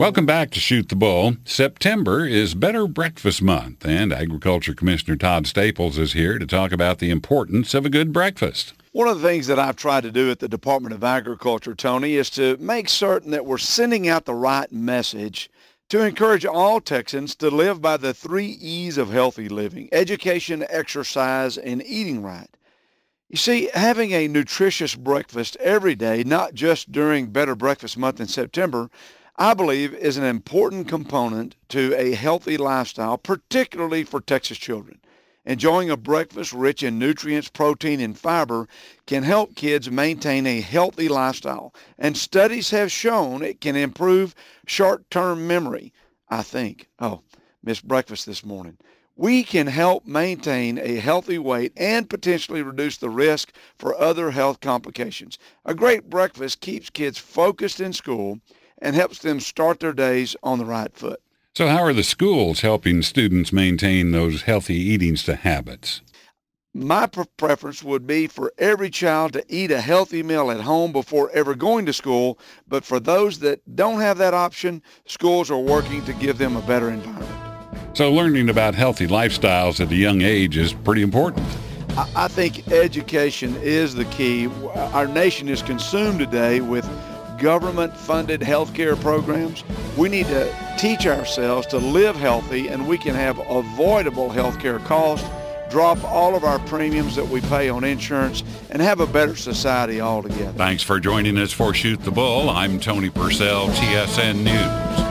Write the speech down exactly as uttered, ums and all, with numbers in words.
Welcome back to Shoot the Bull. September is Better Breakfast Month, and Agriculture Commissioner Todd Staples is here to talk about the importance of a good breakfast. One of the things that I've tried to do at the Department of Agriculture, Tony, is to make certain that we're sending out the right message to encourage all Texans to live by the three E's of healthy living: education, exercise, and eating right. You see, having a nutritious breakfast every day, not just during Better Breakfast Month in September, I believe is an important component to a healthy lifestyle, particularly for Texas children. Enjoying a breakfast rich in nutrients, protein, and fiber can help kids maintain a healthy lifestyle. And studies have shown it can improve short-term memory, I think. Oh, missed breakfast this morning. We can help maintain a healthy weight and potentially reduce the risk for other health complications. A great breakfast keeps kids focused in school and helps them start their days on the right foot. So how are the schools helping students maintain those healthy eating habits? My pre- preference would be for every child to eat a healthy meal at home before ever going to school, but for those that don't have that option, schools are working to give them a better environment. So learning about healthy lifestyles at a young age is pretty important. I, I think education is the key. Our nation is consumed today with government-funded healthcare programs. We need to teach ourselves to live healthy, and we can have avoidable healthcare costs, drop all of our premiums that we pay on insurance, and have a better society altogether. Thanks for joining us for Shoot the Bull. I'm Tony Purcell, T S N News.